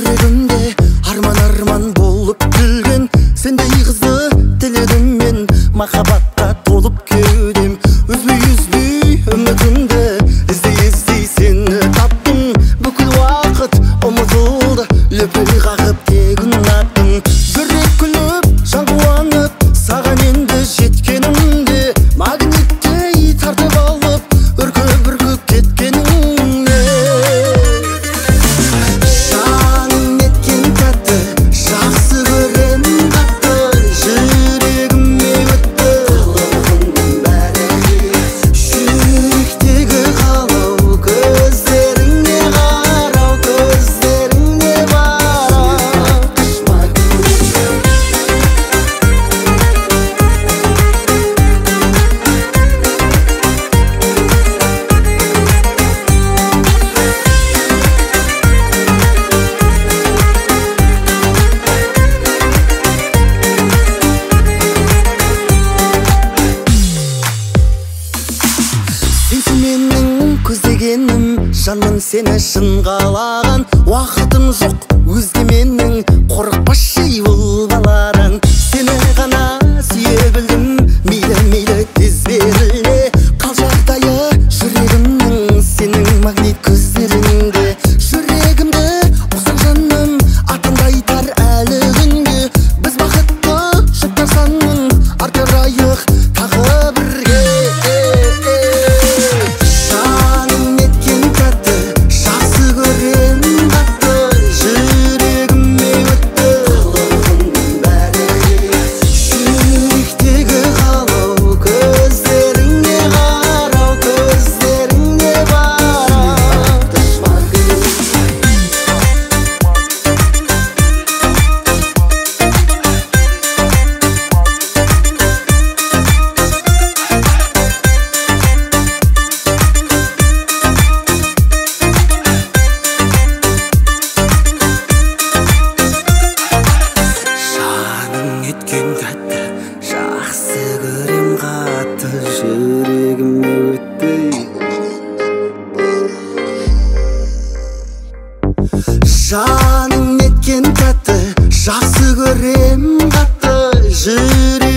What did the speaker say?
жүрегімде арман болып күлген сендей қызды тіледім мен. Махаббатқа толып кеудем, үзбей үмітімді іздей сені таптым. Бүкіл уақыт ұмытылды, лүпіл қағып тек ұнаттым. Жүрек күліп, жан қуанып, саған енді жеткенімде магниттей тартып алып, үркіп кеткеніңе. Жаным неткен тәтті, жақсы көрем қатты, жүрегіме өтті қалауыңның бәрі. Жүректегі қалау, көздеріңе қарау, көздеріңе барам. Сенсің менің көздегенім, жанмын сені шын қалаған. Уақытым жоқ өзгеменің, қорықпашы бұл баладан. Сені ғана сүйе білдім, мейлі тез беріле. Қалжақтайы жүрегімнің, сенің магнит көздеріңде. Жүрегімді ұқсаң жаным, атандай тар әлі күнге. Біз бақытты жұптар санын арттырайық тағы бірге. Жаным неткен тәтті, жақсы көрем қатты, жүрегіме өтті қалауыңның бәрі. Жүректегі қалау, көздеріңе қарау, көздеріңе барам. Дұшпан Жаным неткен тәтті, жақсы көрем қатты, жүрегіме өтті. Жаным неткен тәтті, жақсы көрем қатты, жүрегіме